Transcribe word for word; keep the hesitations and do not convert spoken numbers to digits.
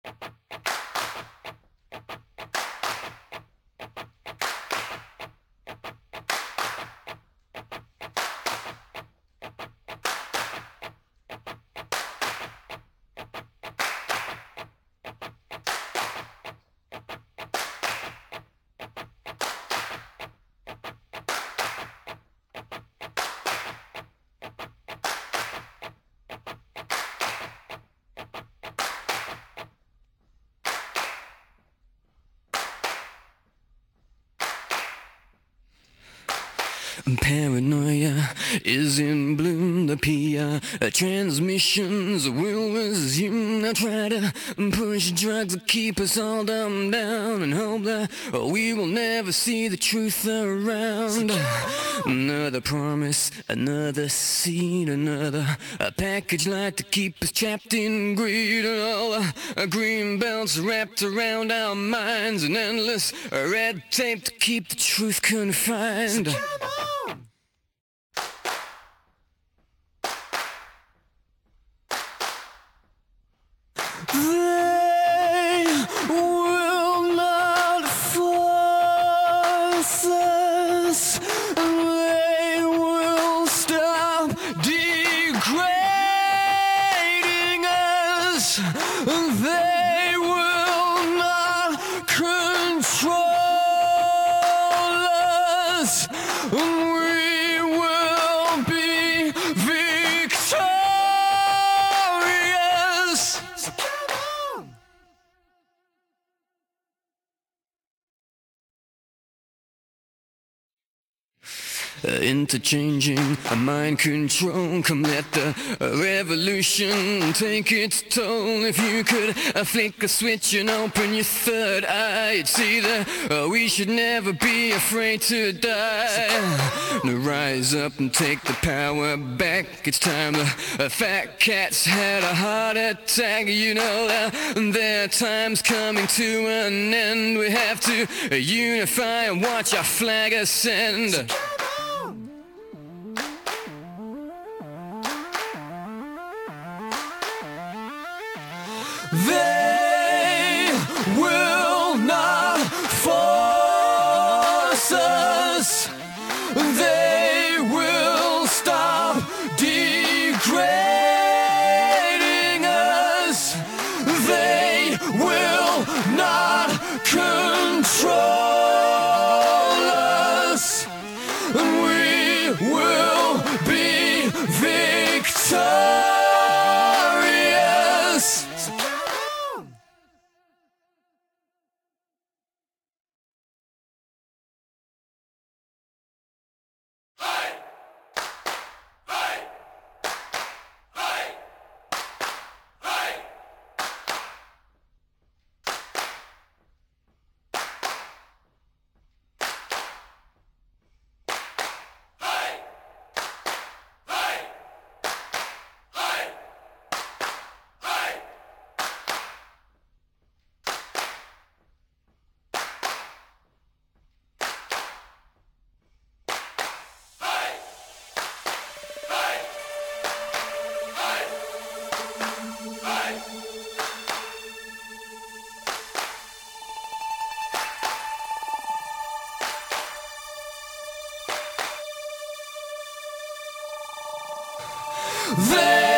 Paranoia is in bloom. The P R transmissions will resume. Now try to push drugs to keep us all dumbed down and hope that we will never see the truth around. Another promise, another seed, another a package like to keep us trapped in greed. And all the green belts wrapped around our minds, and endless red tape to keep the truth confined. So come on! They will not force us. They will stop degrading us. They will not control us. We will be victorious. So come on! Uh, interchanging uh, mind control. Come let the uh, revolution take its toll. If you could uh, flick a switch and open your third eye, you'd see that uh, we should never be afraid to die. Now rise up and take the power back. It's time the uh, fat cats had a heart attack. You know that their time's coming to an end. We have to uh, unify and watch our flag ascend. They will not force us. They will stop degrading us. They will not control us. We will be victorious. They